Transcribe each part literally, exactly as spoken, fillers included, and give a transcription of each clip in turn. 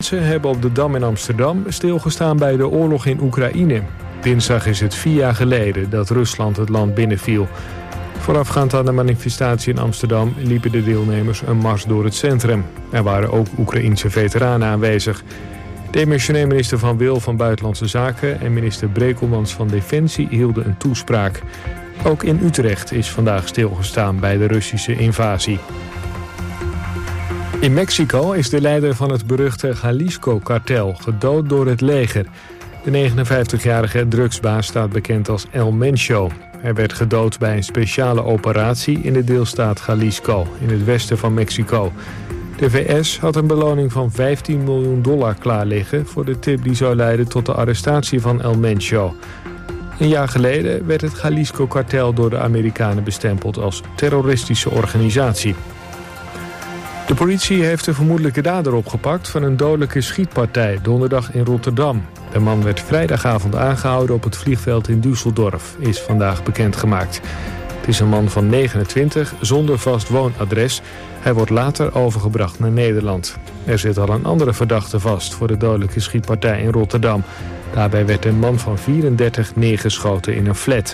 mensen hebben op de Dam in Amsterdam stilgestaan bij de oorlog in Oekraïne. Dinsdag is het vier jaar geleden dat Rusland het land binnenviel. Voorafgaand aan de manifestatie in Amsterdam liepen de deelnemers een mars door het centrum. Er waren ook Oekraïense veteranen aanwezig. Demissionair minister Van Wil van Buitenlandse Zaken en minister Brekelmans van Defensie hielden een toespraak. Ook in Utrecht is vandaag stilgestaan bij de Russische invasie. In Mexico is de leider van het beruchte Jalisco-kartel gedood door het leger. De negenenvijftigjarige drugsbaas staat bekend als El Mencho. Hij werd gedood bij een speciale operatie in de deelstaat Jalisco, in het westen van Mexico. De V S had een beloning van vijftien miljoen dollar klaar liggen voor de tip die zou leiden tot de arrestatie van El Mencho. Een jaar geleden werd het Jalisco-kartel door de Amerikanen bestempeld als terroristische organisatie. De politie heeft de vermoedelijke dader opgepakt van een dodelijke schietpartij donderdag in Rotterdam. De man werd vrijdagavond aangehouden op het vliegveld in Düsseldorf, is vandaag bekendgemaakt. Het is een man van negenentwintig zonder vast woonadres. Hij wordt later overgebracht naar Nederland. Er zit al een andere verdachte vast voor de dodelijke schietpartij in Rotterdam. Daarbij werd een man van vierendertig neergeschoten in een flat.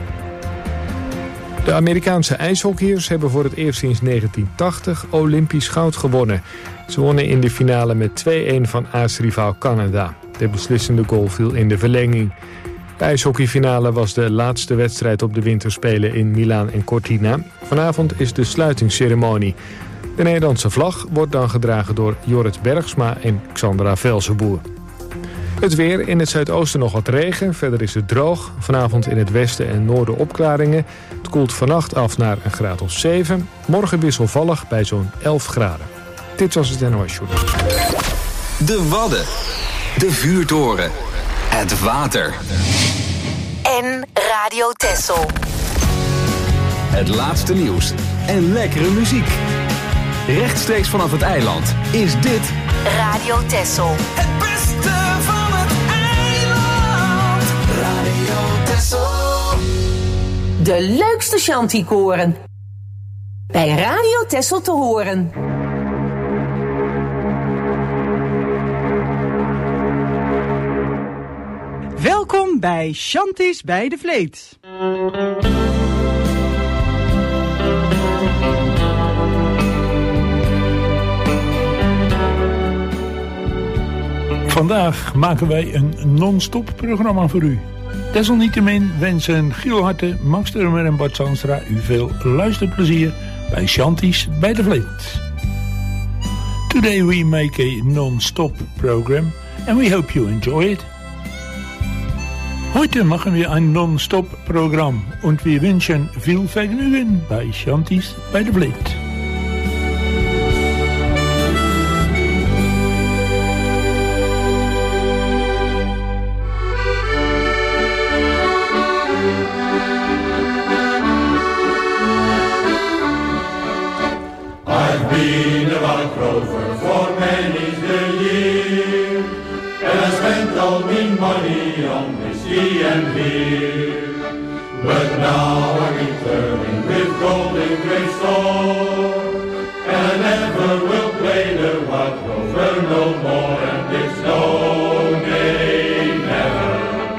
De Amerikaanse ijshockeyers hebben voor het eerst sinds negentien tachtig Olympisch goud gewonnen. Ze wonnen in de finale met twee-een van aartsrivaal Canada. De beslissende goal viel in de verlenging. De ijshockeyfinale was de laatste wedstrijd op de winterspelen in Milaan en Cortina. Vanavond is de sluitingsceremonie. De Nederlandse vlag wordt dan gedragen door Jorrit Bergsma en Xandra Velzenboer. Het weer, in het zuidoosten nog wat regen, verder is het droog. Vanavond in het westen en noorden opklaringen. Het koelt vannacht af naar een graad of zeven. Morgen wisselvallig bij zo'n elf graden. Dit was het N O S Journaal. De Wadden, de vuurtoren, het water. En Radio Texel. Het laatste nieuws en lekkere muziek. Rechtstreeks vanaf het eiland is dit Radio Texel. Het beste van het eiland. Radio Texel. De leukste shantykoren. Bij Radio Texel te horen. Welkom bij Shanties bij de Vleet. Vandaag maken wij een non-stop programma voor u. Desalniettemin wensen Giel Harte, Max Turmer en Bart Zanstra u veel luisterplezier bij Shanties bij de Vleet. Today we make a non-stop program and we hope you enjoy it. Heute machen wir ein Non-Stop-Programm und wir wünschen viel Vergnügen bei Shanties bei der Vleet. I've been a wild rover for many's the year, and I spent all my money on whiskey and beer. But now I'm returning with golden great store, and I never will play the wild rover no more, and it's no, nay, never,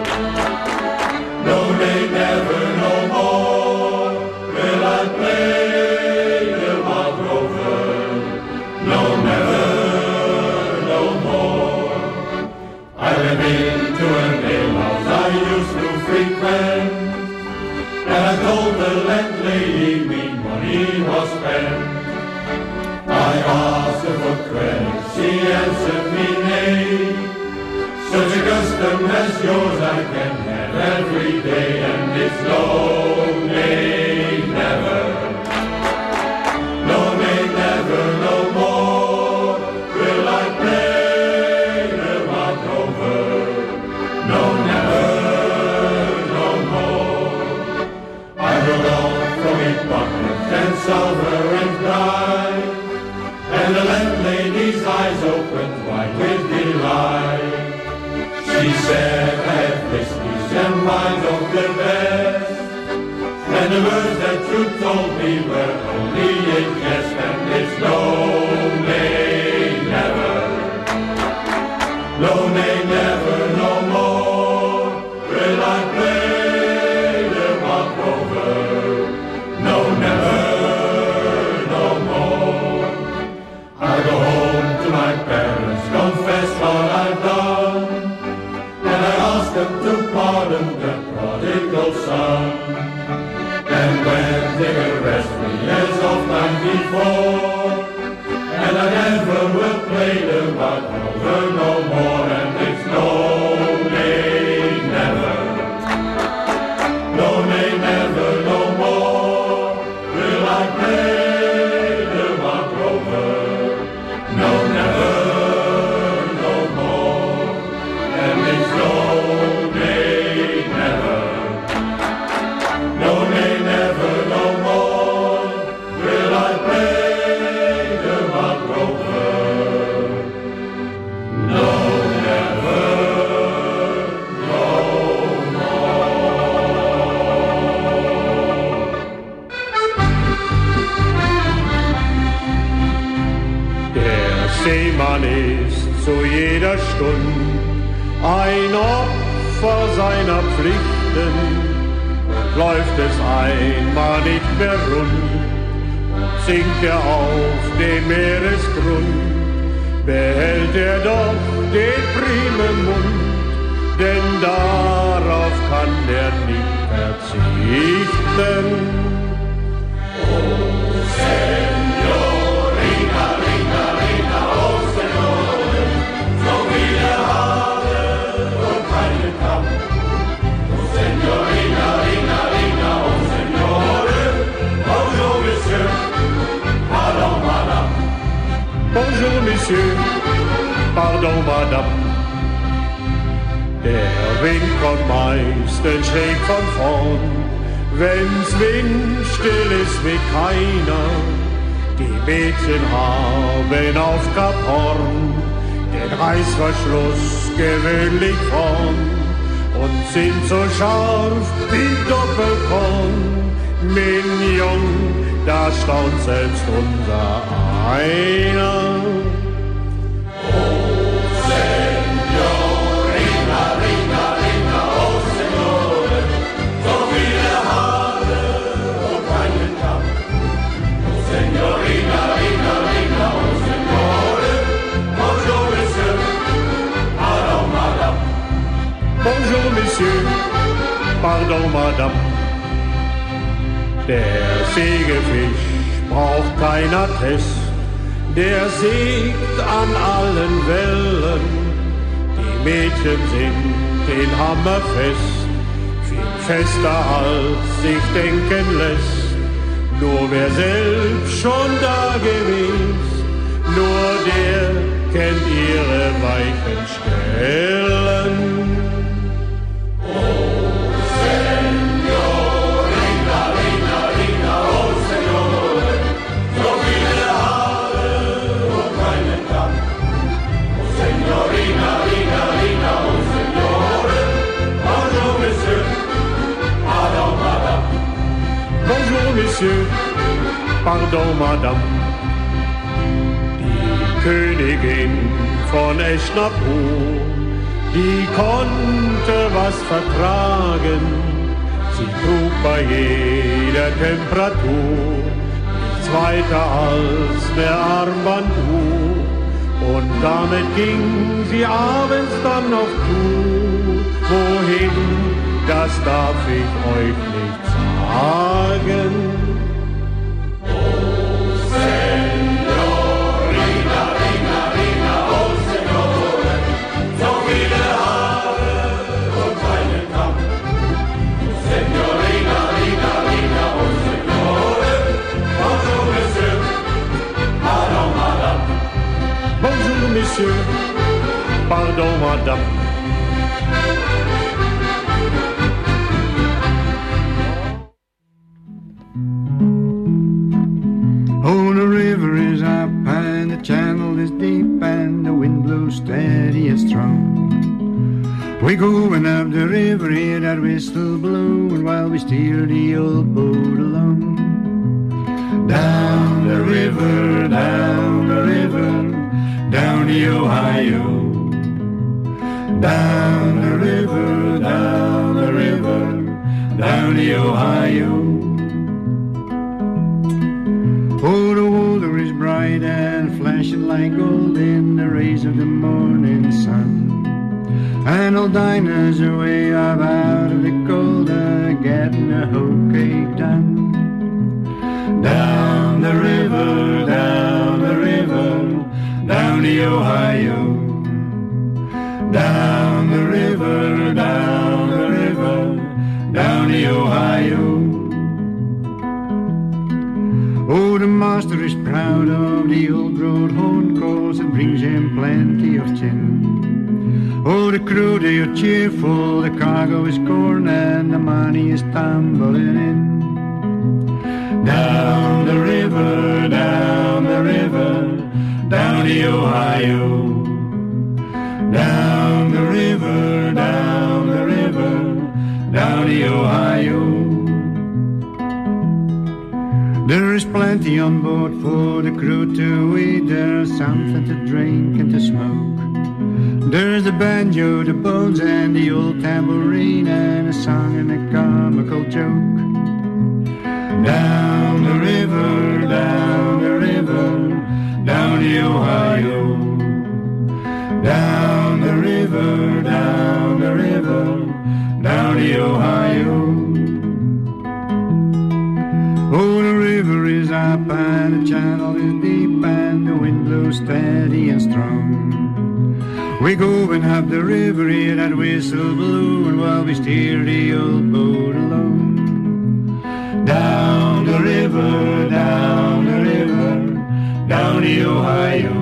no, nay, never, no more will I play the wild rover, no, never, no more. I've been to an alehouse I used to frequent, and I told the landlady me money was spent. I asked her for credit, she answered me nay. Such a custom as yours I can have every day, and it's no, nay, never, no, nay, never, no more will I play the wild rover, no, never, no more. I rode on from it buckets and silver and bright, and the landlady's eyes opened wide with delight. She said I have whiskies and wines of the best, and the words that you told me were only a jest, and it's no, nay, never, No, nay, never, no more will I play the Wild Rover. No, never, no more. I go home to my parents, confess what I've done, and I ask them to pardon the prodigal son. And when they arrest me as of time before, and I never will play the Wild Rover no more, and it's no, nay, never, no, nay, never, no more will I play the Wild Rover. No, never, no more, and it's no, nay, never, no, nay, never, no more will I play the Wild Rover. No, never, no Der Seemann ist zu jeder Stund ein Opfer seiner Pflichten, und läuft es einmal nicht mehr rund, sinkt er auf den Meeresgrund, behält er doch den prima Mund, denn darauf kann er nicht verzichten. Bonjour, Monsieur, pardon, Madame. Der Wind kommt meistens schräg von vorn, wenn's windstill ist wie keiner. Die Mädchen haben auf Kap Horn den Reißverschluss gewöhnlich vorn und sind so scharf wie Doppelkorn. Mignon, da staunt selbst unser einer. Bonjour, Monsieur, pardon, Madame. Der Segelfisch braucht kein Attest, der segelt an allen Wellen. Die Mädchen sind den Hammer fest, viel fester als sich denken lässt. Nur wer selbst schon da gewesen, nur der kennt ihre weichen Stellen. Bonjour, Monsieur, pardon, Madame. Die Königin von Eschnapur, die konnte was vertragen. Sie trug bei jeder Temperatur nichts weiter als der Armbanduhr. Und damit ging sie abends dann auf Tour. Wohin, das darf ich euch nicht sagen. Oh, Senorina, Rina, Rina, oh, Senore, so viele Haare und keinen Kamm. Senorina, Rina, Rina, oh, Senore, bonjour, Monsieur, pardon, Madame. Bonjour, Monsieur, pardon, Madame. Channel is deep and the wind blows steady and strong. We going up the river, hear that whistle blowing while we steer the old boat along. Down the river, down the river, down the Ohio. Down the river, down the river, down the Ohio. Oh, the water is bright and flashing like gold in the rays of the morning sun. And old Dinah's away up out of the cold, uh, getting a hoe cake done. Down the river, down the river, down the Ohio. Down the river, down the river, down the Ohio. Oh, the master is proud of the old road horn, 'cause it brings him plenty of tin. Oh, the crew, they are cheerful, the cargo is corn, and the money is tumbling in. Down the river, down the river, down the Ohio. Down the river, down the river, down the Ohio. There is plenty on board for the crew to eat. There's something to drink and to smoke. There's the banjo, the bones, and the old tambourine, and a song and a comical joke. Down the river, down the river, down the Ohio. Down the river, down the river, down the Ohio. Oh, the river is up and the channel is deep and the wind blows steady and strong. We go and have the river here that whistle blowing while we steer the old boat along. Down the river, down the river, down the Ohio.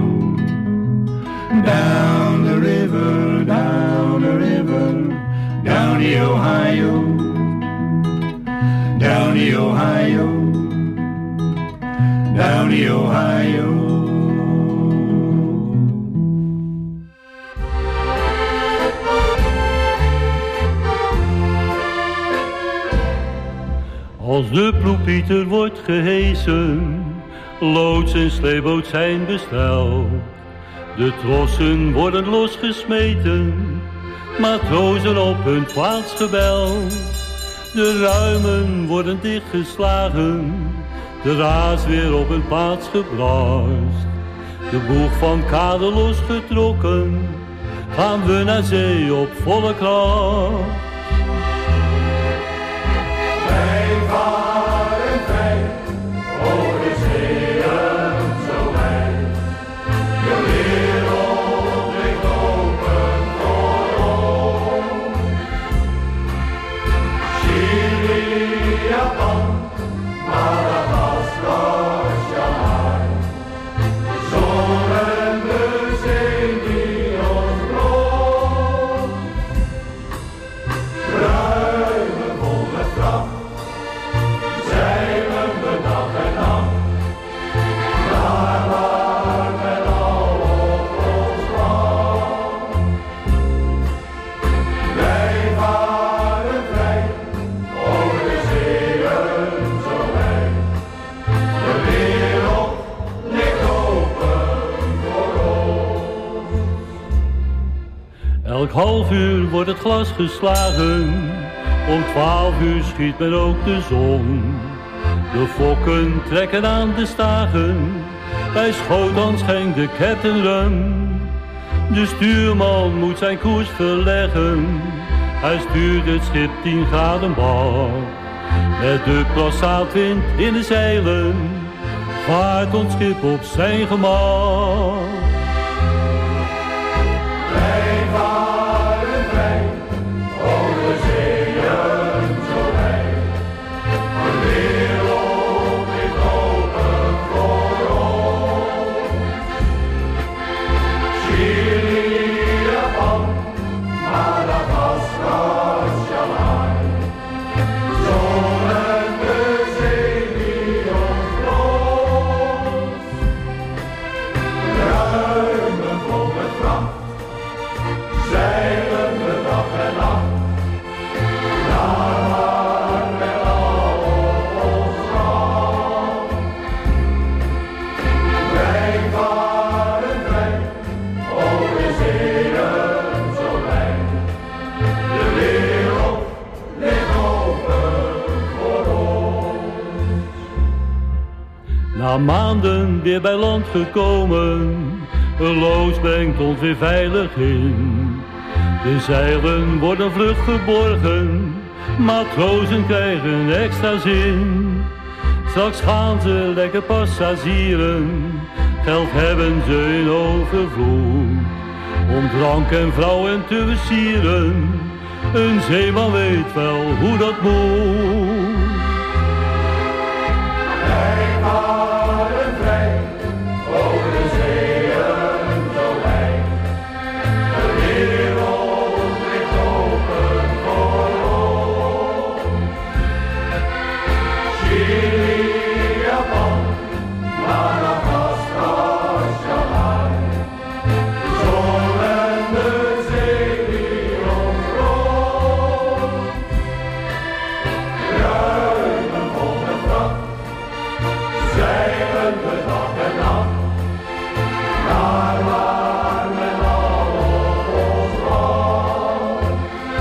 Down the river, down the river, down the Ohio. Down the Ohio. Down the Ohio. Als de ploegpieter wordt gehesen, loods en sleeboot zijn besteld. De trossen worden losgesmeten, matrozen op hun plaats gebeld. De ruimen worden dichtgeslagen, de raas weer op hun plaats gebracht. De boeg van kade losgetrokken, gaan we naar zee op volle kracht. Wij varen vrij, over de zeeën zo wijd. De wereld ligt open voor ons. Chili, Japan, Madagaskar, Shanghai. De zon en de zee die ons bloot. Ruimen vol met vracht. Zeilen we dag en nacht, daar waar men al op ons wacht. Wij varen vrij, over de zeeën zo wijd. De wereld ligt open voor ons. Elk half uur wordt het glas geslagen, om twaalf uur schiet men ook de zon. De fokken trekken aan de stagen, bij Schoten schenkt de captain rum. De stuurman moet zijn koers verleggen, hij stuurt het schip tien graden bar. Met de plassaatwind in de zeilen, vaart ons schip op zijn gemak. Wij varen vrij, over de zeeën zo wijd. De wereld ligt open voor ons. Chili, Japan, Madagaskar, Shanghai. De zon en de zee die ons bloost. Na maanden weer bij land gekomen, een loods brengt ons weer veilig in. De zeilen worden vlug geborgen, matrozen krijgen extra zin. Straks gaan ze lekker passagieren, geld hebben ze in overvloed. Om drank en vrouwen te versieren, een zeeman weet wel hoe dat moet. Wij varen vrij over de zeeën zo wijd. De wereld ligt open voor ons. Chili, Japan, Madagaskar, Shanghai. Zon en de zee die ons roodt. Ruimen vol met vracht. Zeilen we dag en nacht, naar waar men al op ons wacht.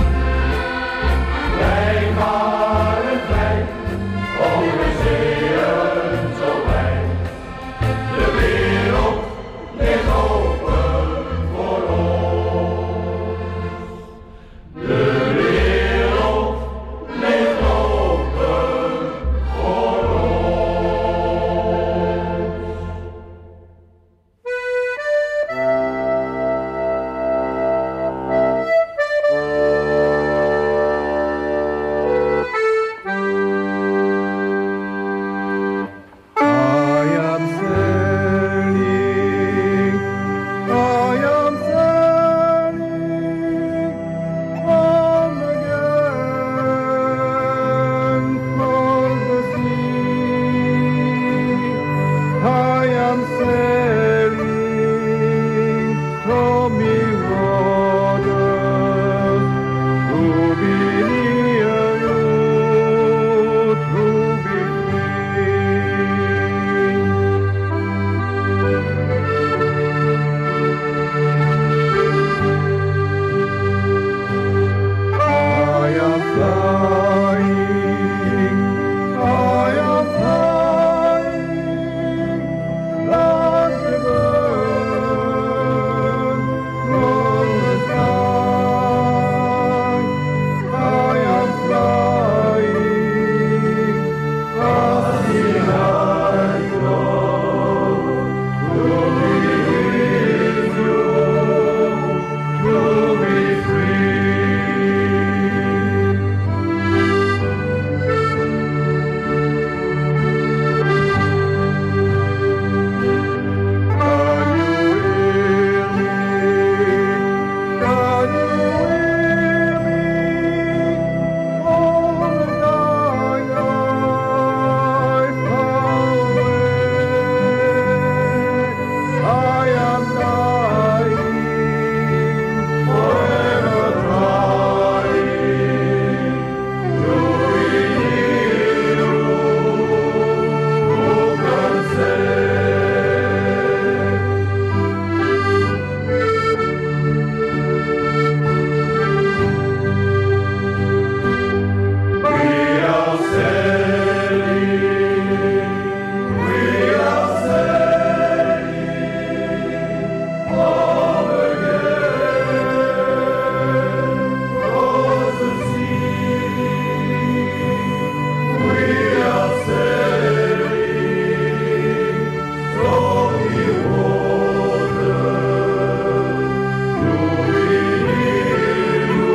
Wij varen vrij, over zeeën zo wijd. De wereld ligt open voor ons. De wereld ligt open voor ons. I am sailing, I am sailing on again for the sea. I am sailing stormy waters to be near you, to be free. I am flying, I am flying like a bird from the sky. I am flying as the night goes to be with you, to be free. Can you hear me? Can you hear me? All the time I far away, I am dying, forever trying to be near you. Who can say? We are sailing, we are sailing on again across the sea. We are sailing stormy waters to be near you,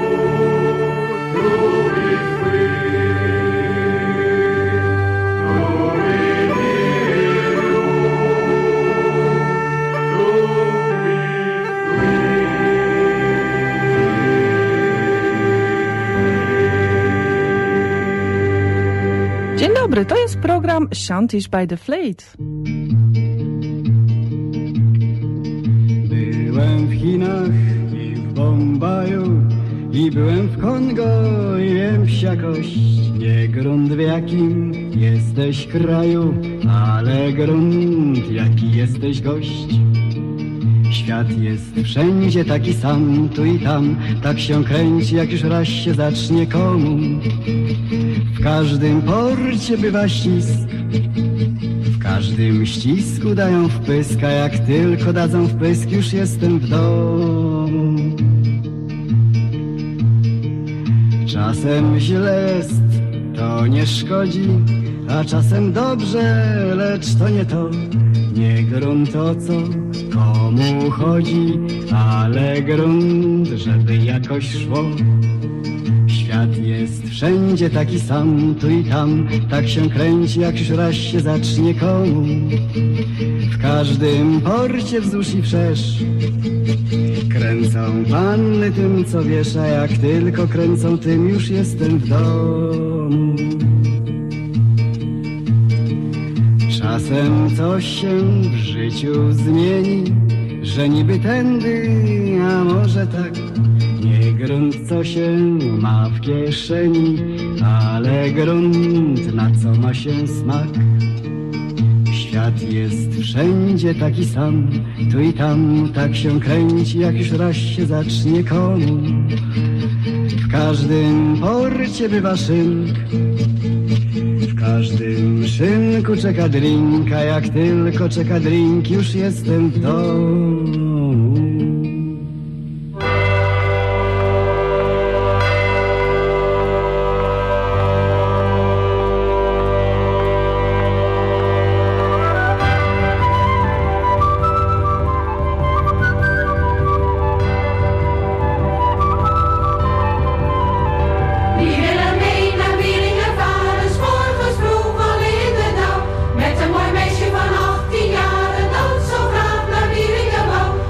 to be free, to be near you, to be Dzień dobry, to jest program Shanties by the Fleet. Byłem w Chinach i w Bombaju, i byłem w Kongo i jem psiakość. Nie grunt w jakim jesteś kraju, ale grunt jaki jesteś gość. Świat jest wszędzie taki sam, tu i tam, tak się kręci, jak już raz się zacznie komu. W każdym porcie bywa ścisk, w każdym ścisku dają wpysk, a jak tylko dadzą wpysk, już jestem w domu. Czasem źle jest, to nie szkodzi, a czasem dobrze, lecz to nie to. Nie grunt o co komu chodzi, ale grunt, żeby jakoś szło. Świat jest wszędzie taki sam, tu i tam, tak się kręci, jak już raz się zacznie komu. W każdym porcie wzdłuż i wszerz kręcą panny tym, co wiesz, a jak tylko kręcą tym, już jestem w domu. Czasem coś się w życiu zmieni, że niby tędy, a może tak. Nie grunt, co się ma w kieszeni, ale grunt, na co ma się smak. Świat jest wszędzie taki sam, tu i tam, tak się kręci, jak już raz się zacznie komu. W każdym porcie bywa szynk, w każdym szynku czeka drink, a jak tylko czeka drink, już jestem w domu. Met een mooi meisje van achttien jaar, dat zo graag naar Wieringenwouw.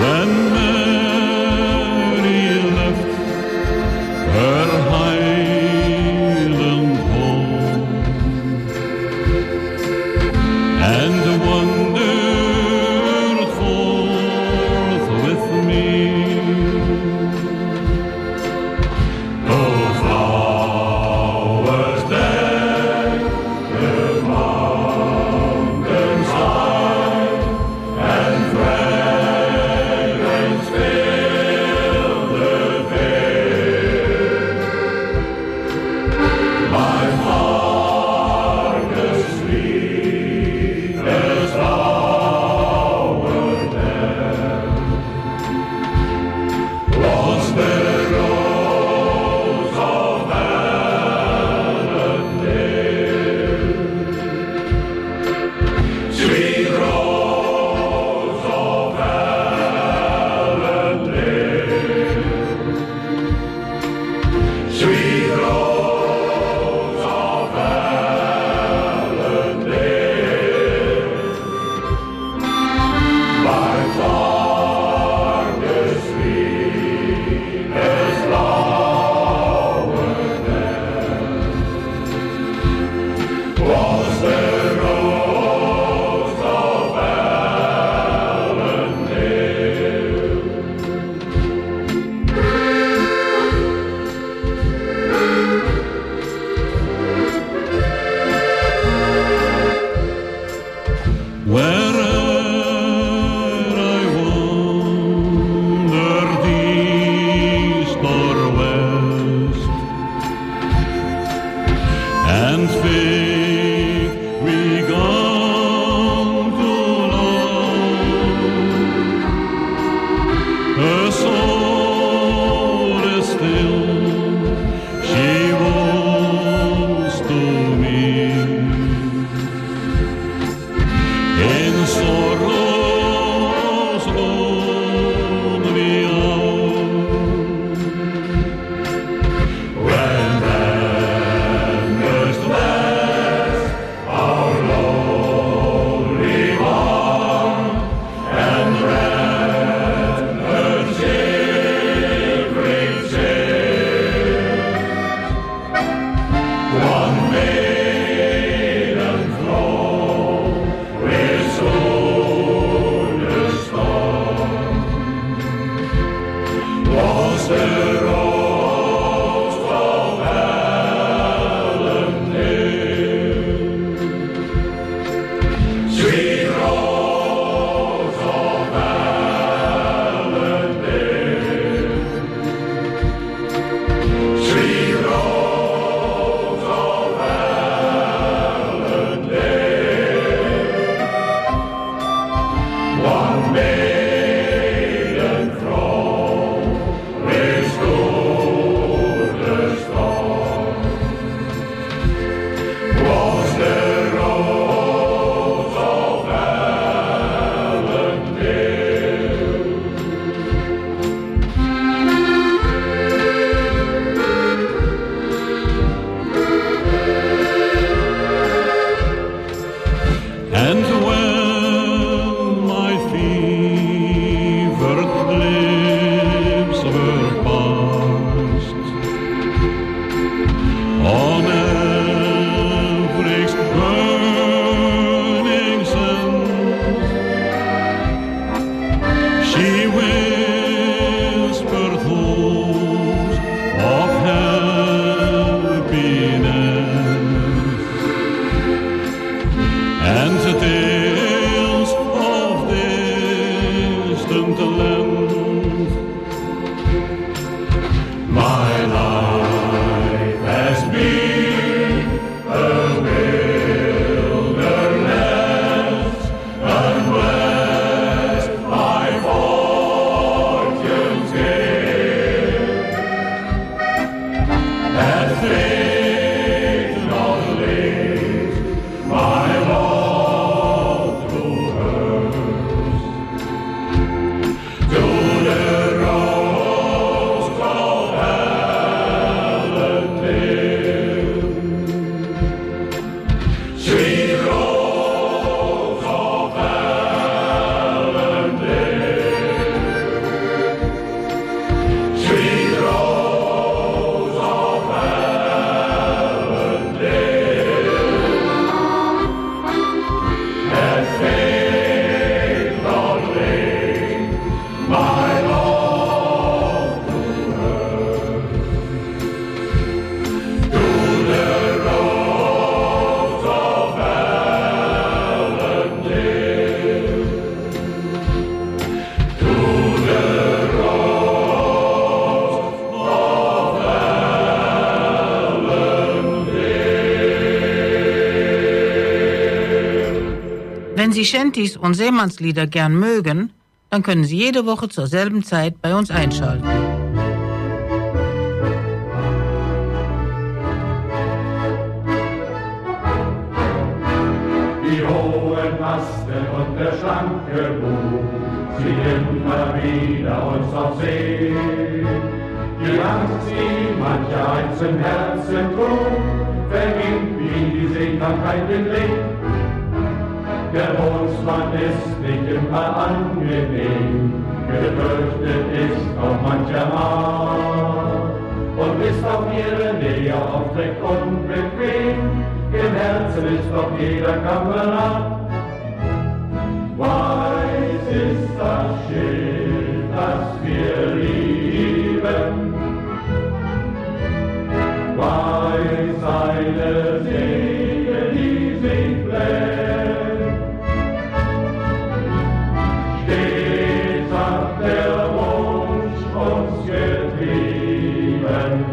Red, her Shanties und Seemannslieder gern mögen, dann können Sie jede Woche zur selben Zeit bei uns einschalten. Die hohen Masten und der schlanke Bug ziehen immer wieder uns auf See. Die Angst, die mancher einzeln Herzen trug, verging wie die Seekrankheit den Blick. Der Bootsmann ist nicht immer angenehm, gefürchtet ist auch mancher Mann und ist auf ihre Nähe oft recht unbequem. Im Herzen ist doch jeder Kamerad. Weiß ist das Schiff, das wir lieben. Weiß seine Segel, die sich blähen. Stets hat der Wunsch uns getrieben.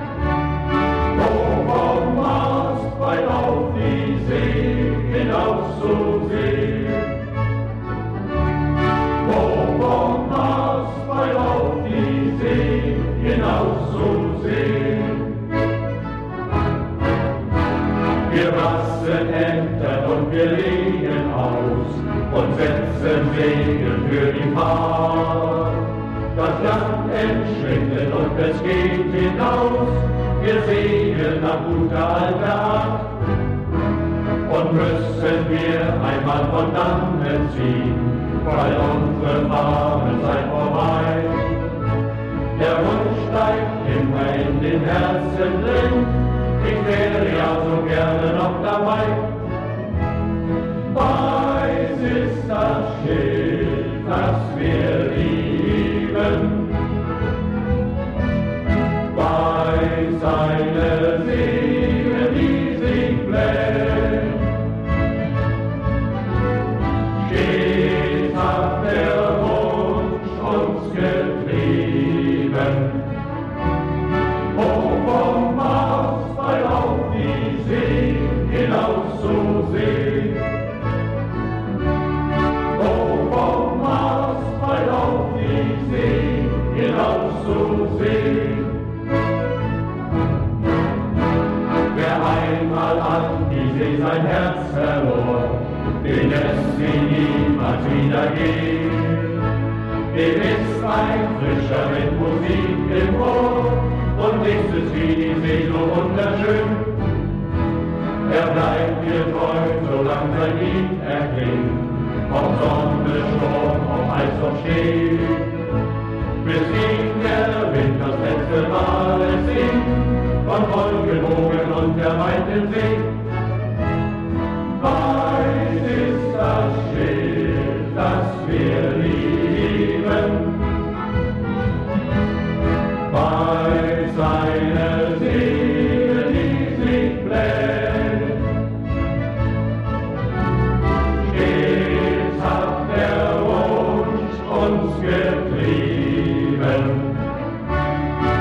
Oh, vom Mast weit auf die See hinauszusehen. Oh, vom Mast weit auf die See hinauszusehen. Wir rasten Ämter und wir legen aus und setzen Segel für die Fahrt. Das Land entschwindet und es geht hinaus. Wir segeln nach guter alter Art. Und müssen wir einmal von dannen ziehen, weil unsere Fahrenzeit vorbei. Der Wunsch steigt immer in den Herzen drin, ich wäre ja so gerne noch dabei. Weiß ist das Schiff, das wir lieben. Weiß seine Seele, die sich blähen. Stets hat der Wunsch uns getrieben. Oh, vom Mast weit auf die See hinauszusehen. Oh, vom Mast weit auf die See hinauszusehen. Wer einmal an die See sein Herz verlor, den lässt sie niemals wieder gehen. Dem ist ein frischer Wind Musik im Ohr und nichts ist wie die See so wunderschön. Er bleibt mir treu, solange sein Lied erklingt, ob Sonne, Sturm, ob Eis, ob Schnee. Bis ihn der Wind das letzte Mal es singt, von Wolkenwogen und der weiten See. Weiß ist das Schiff, das wir lieben. Weiß seine Seele, die sich bläht. Stets hat der Wunsch uns getrieben.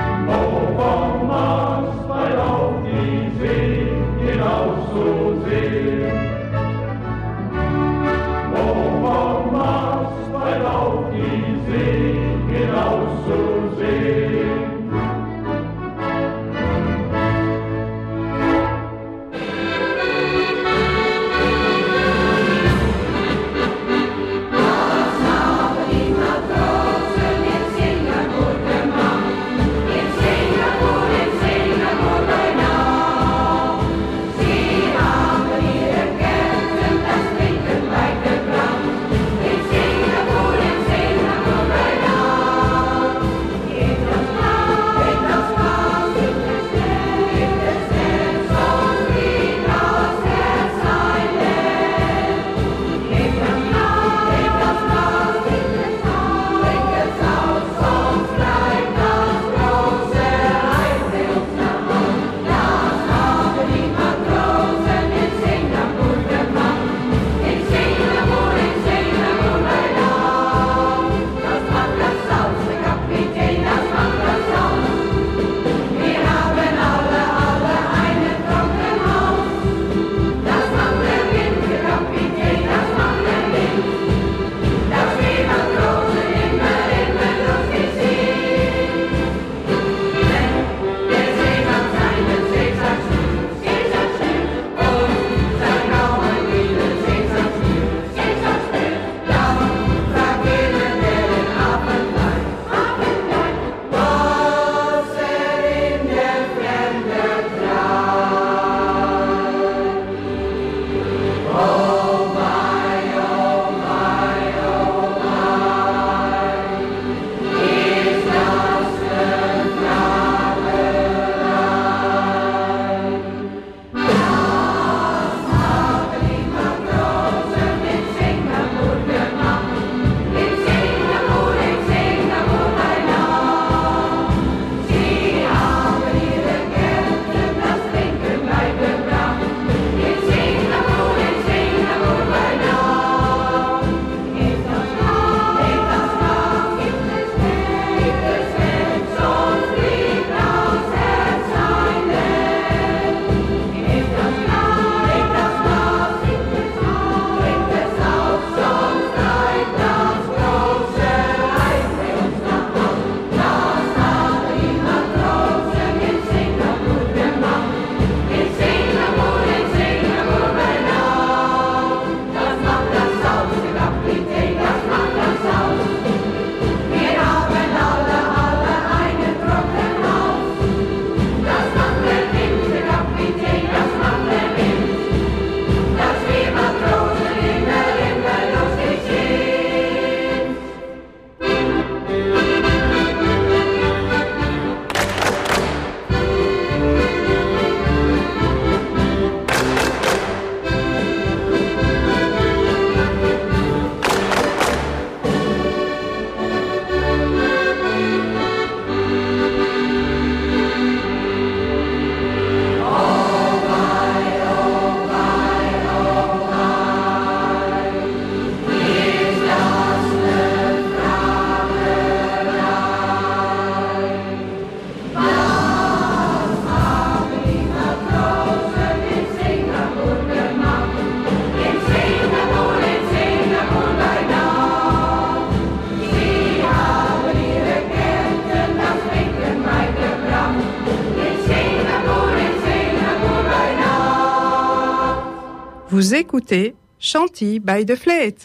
Vous écoutez Chantilly by the Fleet.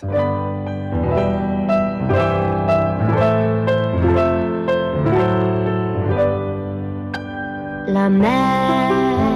La mer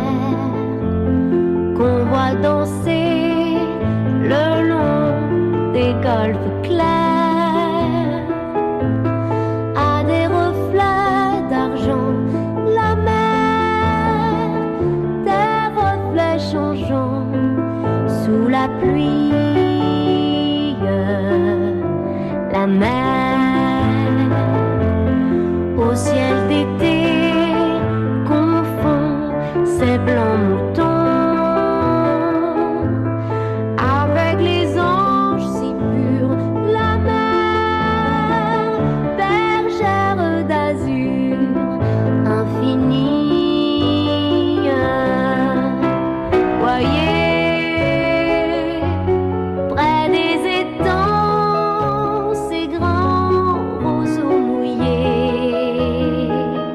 qu'on voit danser le long des golfes clairs a des reflets d'argent. La mer, des reflets changeants sous la pluie. La mer au ciel d'été ces blancs moutons avec les anges si purs, la mer, bergère d'azur infinie. Voyez près des étangs ces grands roseaux mouillés.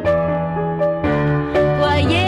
Voyez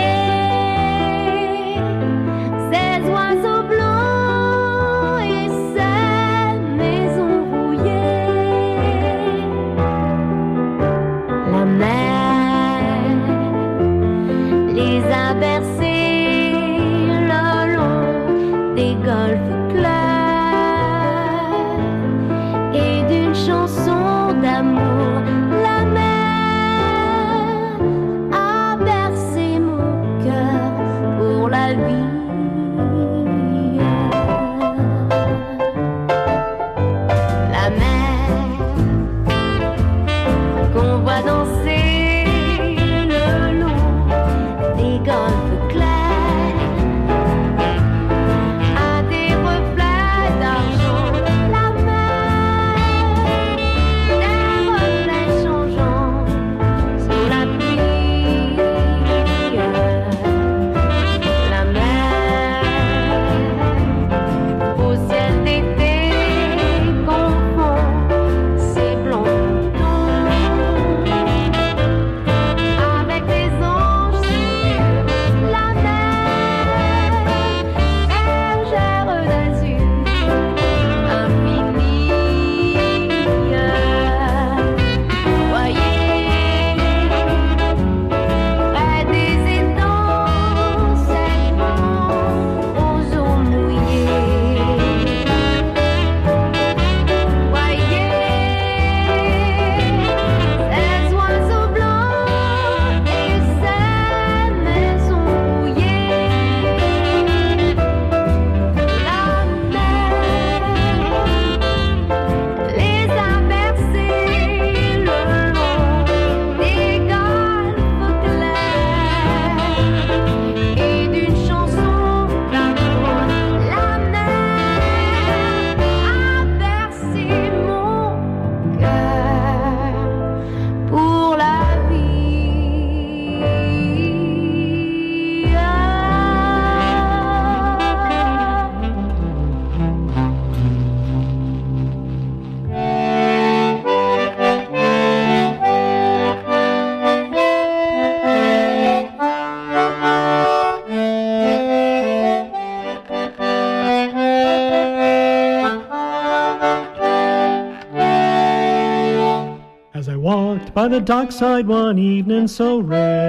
by the dockside one evening so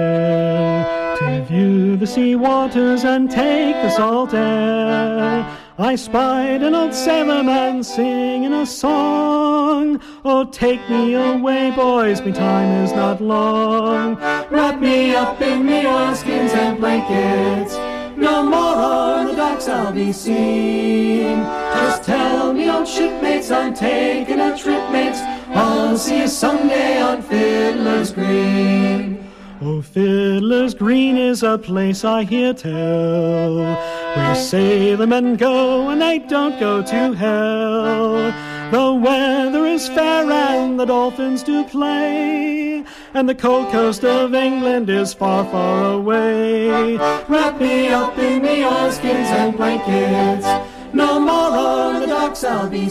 rare, to view the sea waters and take the salt air, I spied an old sailorman singing a song. Oh, take me away, boys, me time is not long. Wrap me up in me oilskins and blankets, no more on the docks I'll be seen. Just tell me, old shipmates, I'm taking a trip, mates, I'll see you someday on Fiddler's Green. Oh, Fiddler's Green is a place I hear tell, where sailormen go and they don't go to hell. The weather is fair and the dolphins do play, and the cold coast of England is far, far away. Wrap me up in me oilskins and blankets, no more on the docks I'll be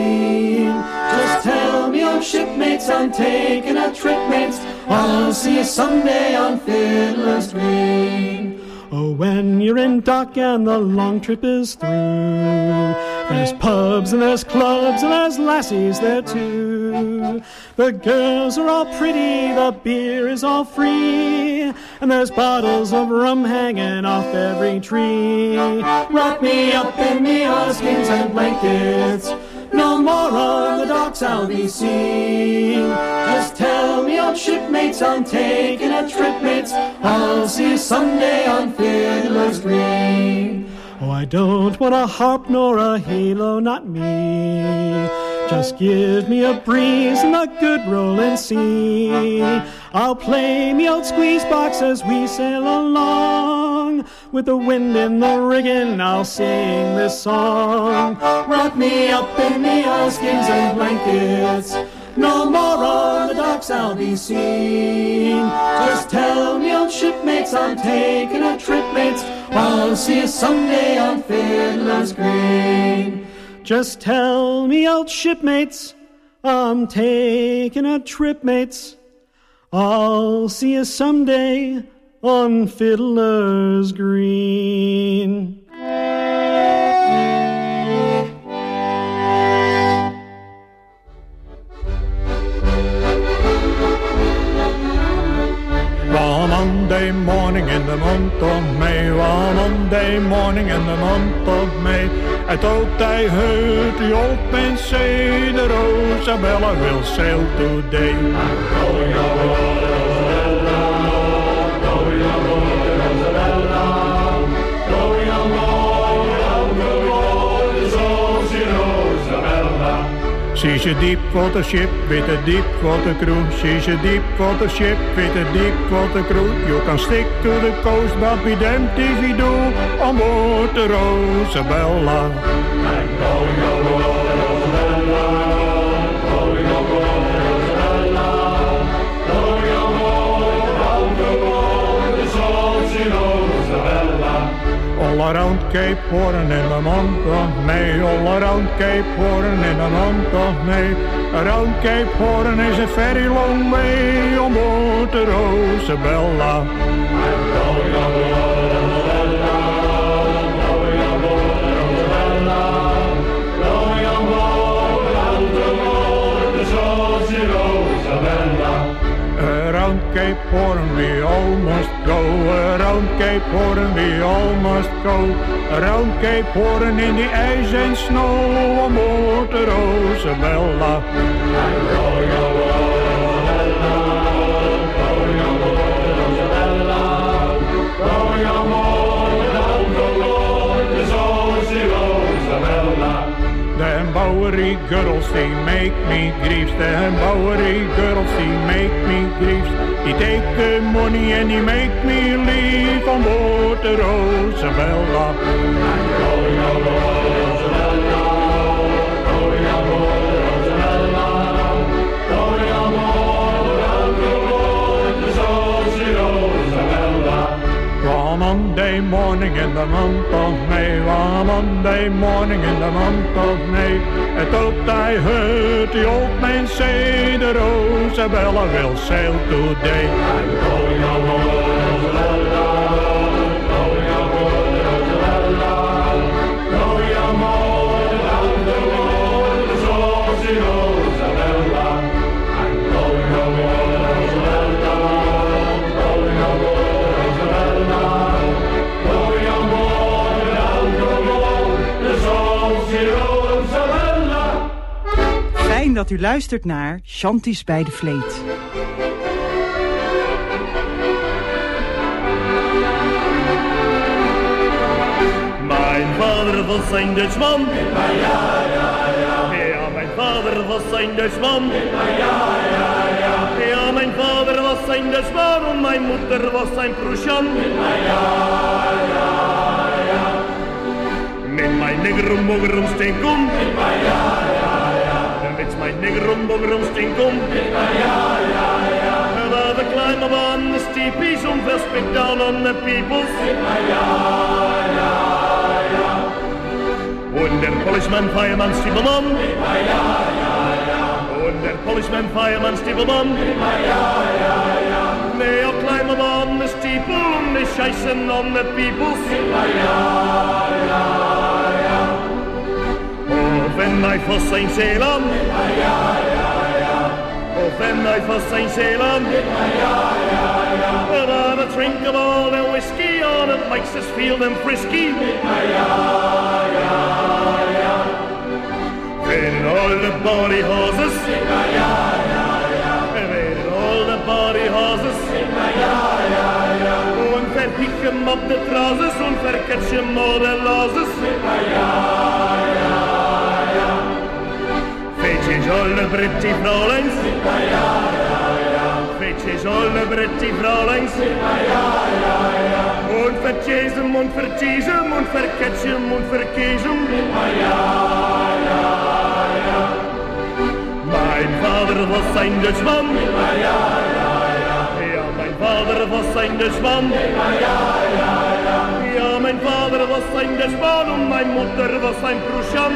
seen. Just tell me, old shipmates, I'm taking a trip, mates, I'll see you someday on Fiddler's Green. Oh, when you're in dock and the long trip is through, there's pubs and there's clubs and there's lassies there too. The girls are all pretty, the beer is all free, and there's bottles of rum hanging off every tree. Wrap me up in me oilskins and blankets, no more on the docks I'll be seen. Just tell me, old shipmates, I'm taking a trip, mates. I'll see you someday on Fiddler's Green. Oh, I don't want a harp nor a halo, not me. Just give me a breeze and a good rolling sea. I'll play me old squeeze box as we sail along. With the wind in the rigging, I'll sing this song. Wrap me up in the oilskins and blankets, no more on the docks I'll be seen. Just tell me, old shipmates, I'm taking a trip, mates. I'll see you someday on Fiddler's Green. Just tell me, old shipmates, I'm taking a trip, mates. I'll see you someday on Fiddler's Green. One Monday morning in the month of May, one Monday morning in the month of May, I thought I heard the old man say that Rosabella will sail today. I'm going over Rosabella, going over Rosabella, going on board, on the road is Rosie Rosabella. She's a deep water ship with a deep water crew. She's a deep water ship with a deep water crew. You can stick to the coast, but be damned if you do on board the Rosabella. I'm going on board the Rosabella, going on board the Rosabella, going on board, on the road is Rosie Rosabella. All around Cape Horn in the month of May, all around Cape Horn in the month of May. Around Cape Horn is a very long way on board the Rosabella. I'm going on board the Rosabella, going on board the Rosabella, going on board, on the road is Rosie Rosabella. Around Cape Horn we all must go, around Cape Horn we all must go, around Cape Horn in the ice and snow on board the Rosabella. I'm going on board the Rosabella, going on board the Rosabella, going on board, on the road is Rosie Rosabella. Them Bowery girls, they make me griefs. Them Bowery girls, they make me griefs. They take the money and they make me leave on board the Rosabella. I'm going on board the Rosabella, going on board the Rosabella, going on board, on the road is Rosie Rosabella. One Monday morning in the month of May, one Monday morning in the month of May, I thought I heard the old man say that Rosabella will sail today. I'm going on board Rosabella, going on board Rosabella, going on board, down the road is Rosie Rosabella. I'm going on board Rosabella, going on board Rosabella, going on board, down the road is Rosie Rosabella. Fijn dat u luistert naar Chanties bij de Vleet. Mijn vader was een Duitsman. Ja, ja, ja. Ja, mijn vader was een Duitsman. Ja, ja, ja. Ja, mijn vader was een Duitsman en mijn moeder was een Prussian. Ja, ja, ja. Met mijn niggerum boggerum stinkum. Ja, ja, ja. Met mijn niggerum boggerum stinkum. Ja, ja, ja. While the climb up on the steepies and fell spit down on the peoples. Ja, ja, ja. Und der Policeman, Fireman, Stiebelmann. Ja, ja, ja. Und der Policeman, Fireman, Stiebelmann. Ja, ja, ja. They all climb up on the steeple and they chasing on the people. Oh, when I for Saint Salem. Oh, when I for Saint Salem. But I have a drink of all the whiskey on it makes us feel them frisky. When all the body horses. When all the body horses. Und verpicken op de trousers und verketchen op de lozes. Feetjes all the pretty vrouwlings. Feetjes all the pretty vrouwlings. Und vertjezen und vertiezen und verketchen und verkiezen. Mijn vader was een Dutchman. Ja, mijn vader was een Dutchman. Ja, mijn vader was een Dutchman en mijn moeder was een Prussian.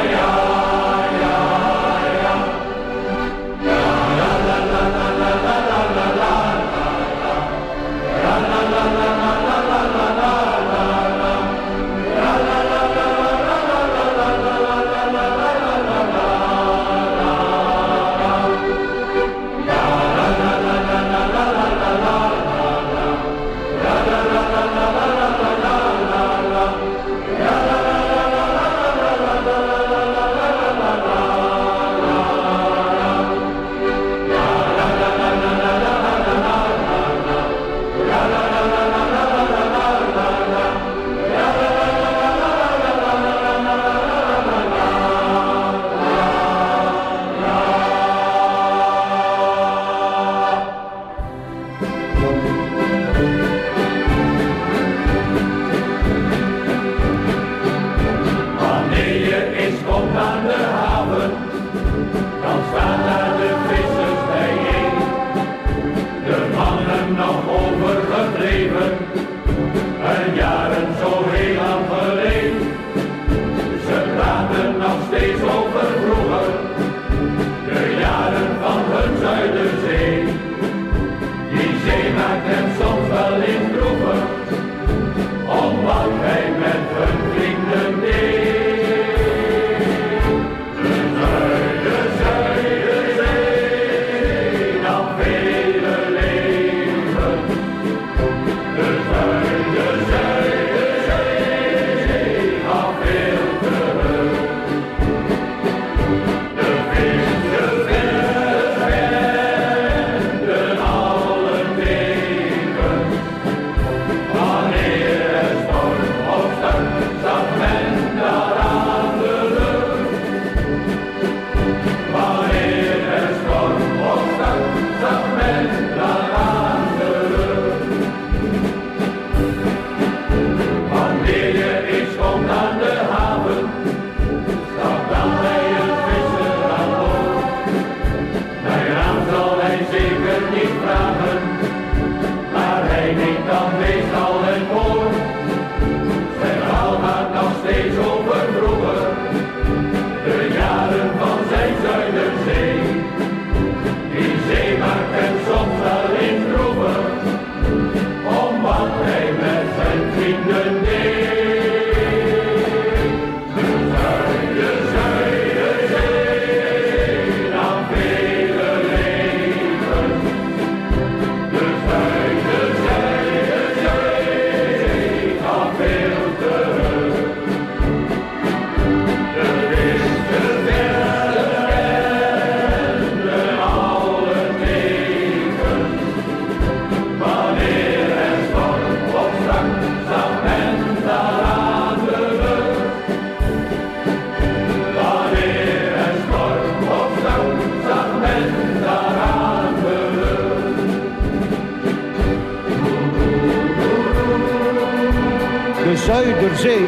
Zuiderzee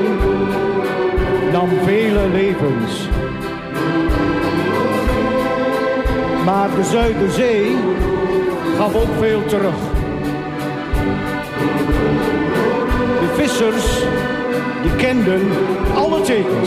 nam vele levens. Maar de Zuiderzee gaf ook veel terug. De vissers, die kenden alle tekens.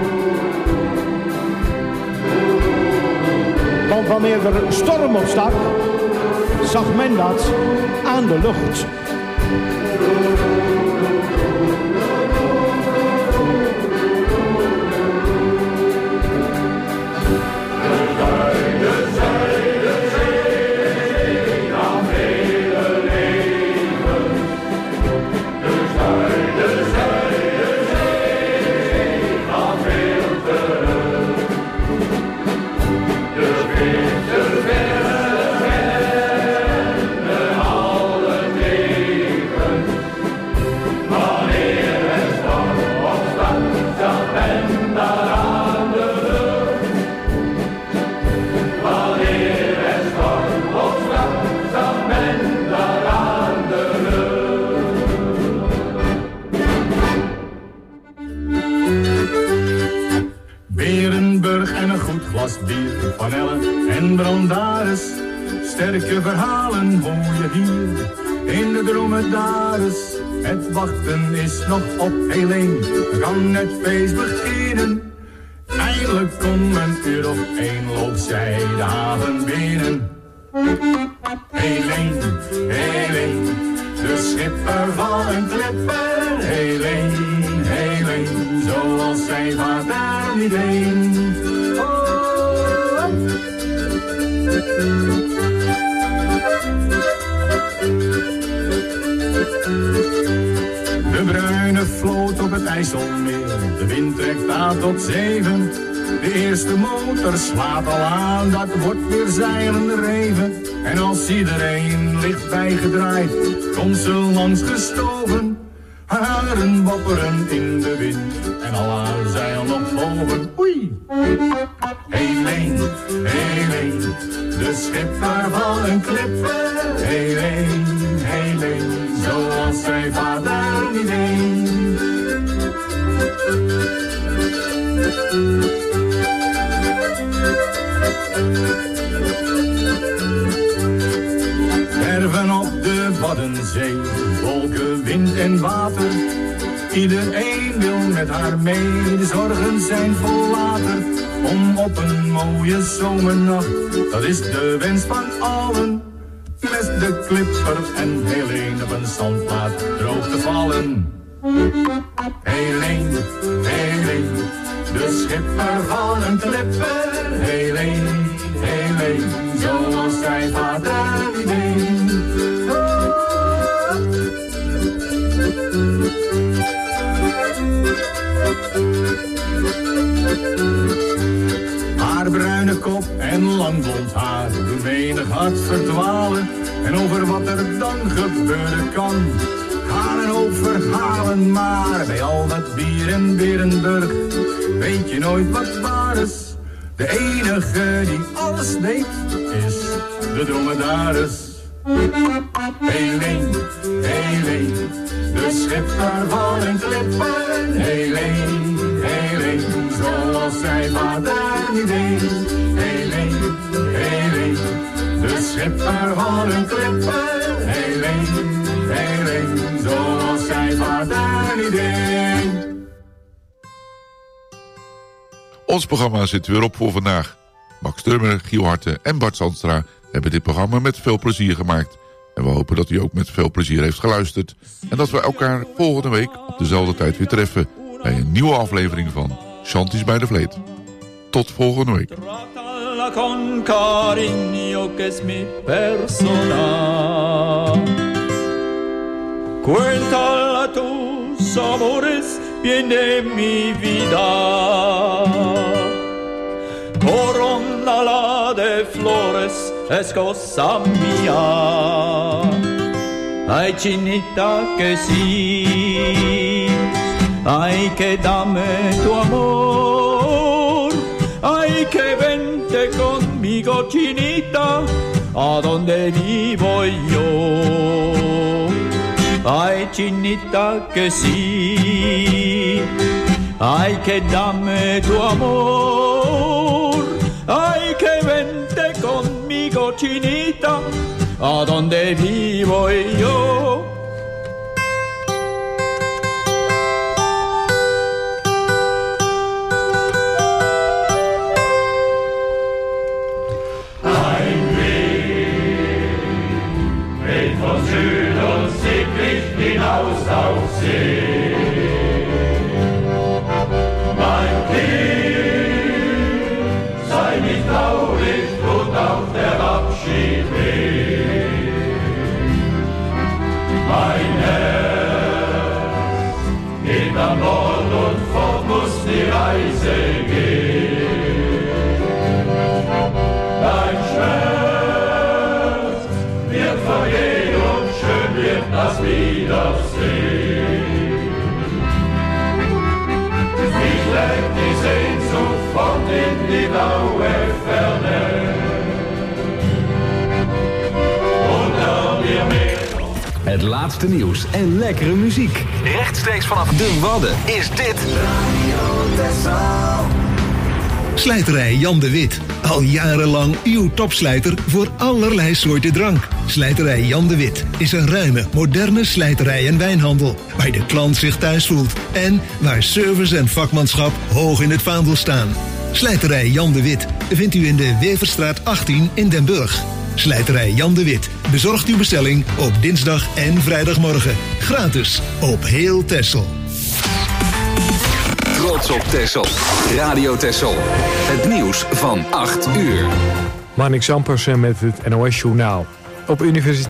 Want wanneer er storm opstak, zag men dat aan de lucht. En brandaris, sterke verhalen hoor je hier in de dromedaris. Het wachten is nog op Helene, dan kan het feest beginnen. Eindelijk om een uur of één loopt zij de haven binnen. Helene, Helene, de schipper van een klipper. Helene, Helene, zoals zij vaart daar niet heen. De bruine vloot op het IJsselmeer, de wind trekt aan tot zeven. De eerste motor slaat al aan, dat wordt weer zeilen reven. En als iedereen licht bijgedraaid, komt ze langs gestoven. Haar haren wapperen in de wind en al haar zeil nog boven. Oei! Helene, Helene, de schipper van een klipper. Helene, Helene, zoals zij vaart daar niet heen. Erven op de Waddenzee, wolken, wind en water. Iedereen wil met haar mee, de zorgen zijn vol water. Om op een mooie zomernacht, dat is de wens van allen. Met de klipper en Helene op een zandplaat droog te vallen. Helene, Helene, de schipper van een klipper. Helene, Helene, zoals zij vaart daar niet heen. Haar bruine kop en lang blond haar doen menig hart verdwalen. En over wat er dan gebeuren kan, gaan een hoop verhalen. Maar bij al dat bier in Berenburg weet je nooit wat waar is. De enige die alles weet is de dromedaris. Helene, Helene, de schipper van een klipper. Helene, Helene, zoals zij vaart daar niet heen. Helene, Helene, de schipper van een klipper. Helene, Helene, zoals zij vaart daar niet heen. Ons programma zit weer op voor vandaag. Max Turmer, Giel Harte en Bart Zandstra hebben dit programma met veel plezier gemaakt. En we hopen dat u ook met veel plezier heeft geluisterd. En dat we elkaar volgende week op dezelfde tijd weer treffen bij een nieuwe aflevering van Chanties bij de Vleet. Tot volgende week. Con cariño que es mi persona. Cuéntala tus amores bien de mi vida. Corónala de flores es cosa mía. Ay, chinita, que sí. Ay, que dame tu amor. Ay, que vente conmigo, chinita, a donde vivo yo. Ay, chinita, que sí. Ay, que dame tu amor. Ay, que vente conmigo, chinita, a donde vivo yo. Ein Weg, Weg von Süd und Südlich aussehen. Mein Kind, sei nicht traurig, tut auch der Abschied weh. Mein Herz geht an Bord und fort muss die Reise gehen. Dein Schmerz wird vergehen und schön wird das Wiedersehen. Ich leg die Sehnsucht fort in die blaue Ferne. Unter mir Meer. Het laatste nieuws en lekkere muziek. Rechtstreeks vanaf de Wadden is dit Radio Texel. Slijterij Jan de Wit. Al jarenlang uw topslijter voor allerlei soorten drank. Slijterij Jan de Wit is een ruime, moderne slijterij en wijnhandel. Waar de klant zich thuis voelt. En waar service en vakmanschap hoog in het vaandel staan. Slijterij Jan de Wit vindt u in de Weverstraat achttien in Den Burg. Slijterij Jan de Wit bezorgt uw bestelling op dinsdag en vrijdagmorgen. Gratis op heel Texel. Trots op Texel. Radio Texel. Het nieuws van acht uur. Marnix Ampersen met het N O S Journaal. Op universiteit